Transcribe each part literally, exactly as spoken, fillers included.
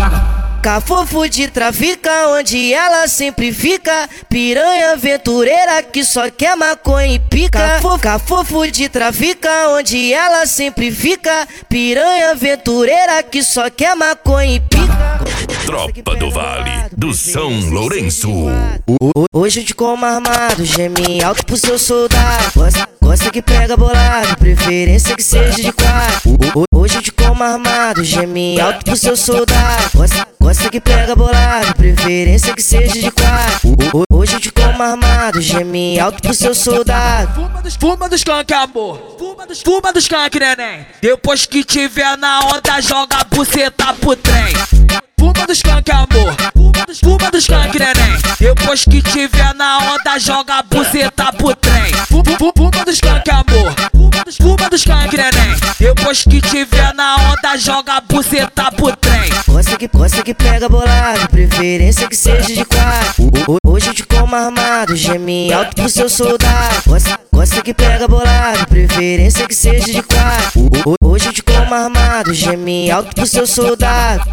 Cafofo de trafica, onde ela sempre fica. Piranha aventureira que só quer maconha e pica. Cafofo de trafica, onde ela sempre fica. Piranha aventureira que só quer maconha e pica. Tropa do Vale do São Lourenço. Hoje eu te como armado, geme alto pro seu soldado. Gosta, gosta que pega bolado, preferência que seja de quatro. Hoje eu te como armado, geme alto pro seu soldado. Gosta, gosta que pega bolado, preferência que seja de quatro. Hoje eu te como armado, geme alto pro seu soldado. Fuma dos, fuma dos skunk, amor. Fuma dos, fuma dos skunk, neném. Depois que tiver na onda, joga a buceta pro trem. Fuma dos skunk, amor. Fuma dos, fuma dos skunk, neném. Depois que tiver na onda, joga a buceta pro trem. Fuma dos skunk, amor. Fuma dos, fuma dos skunk, neném. Depois que tiver na onda, joga a buceta pro trem. Gosta que, gosta que pega bolado, preferência que seja de quatro. Hoje eu te como armado, geme alto pro seu soldado. Gosta, gosta que pega bolado, preferência que seja de quatro. Hoje eu te como armado, geme alto pro seu soldado.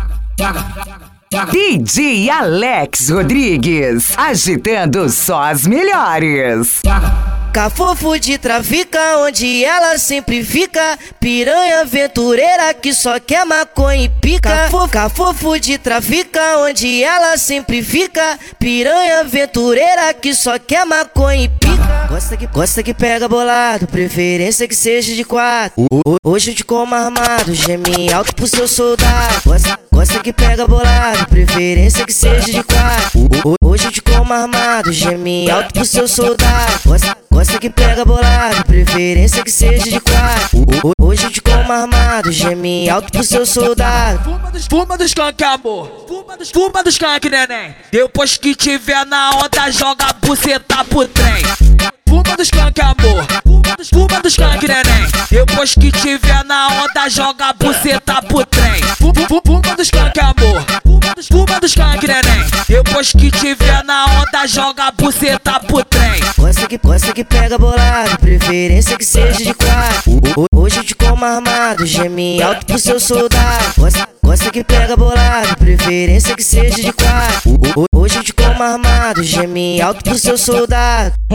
D J Alex Rodrigues, agitando só as melhores. Cafofo de trafica, onde ela sempre fica. Piranha aventureira que só quer maconha e pica. Cafofo de trafica, onde ela sempre fica. Piranha aventureira que só quer maconha e pica. Gosta que, gosta que pega bolado, preferência que seja de quatro. Hoje eu te como armado, geme alto pro seu soldado. Gosta, gosta que pega bolado, preferência que seja de quatro. Hoje eu te como armado, geme alto pro seu soldado. Gosta, gosta que pega bolado, preferência que seja de quatro. Hoje eu te como armado, geme alto pro seu soldado. Fuma dos, fuma dos skunk, amor. Fuma dos, fuma dos skunk, neném. Depois que tiver na onda, joga a buceta pro trem. Fuma dos skunk, amor. Fuma dos, fuma dos skunk, neném. Depois que tiver na onda, joga a buceta pro trem. Fuma dos skunk, amor. Fuma dos, fuma dos skunk, neném. Depois que tiver na onda, joga a buceta pro trem. Gosta que, gosta que pega bolado, preferência que seja de quatro. Hoje eu te como armado, geme alto pro seu soldado. Gosta, gosta que pega bolado, preferência que seja de quatro. Hoje eu te como armado, geme alto pro seu soldado.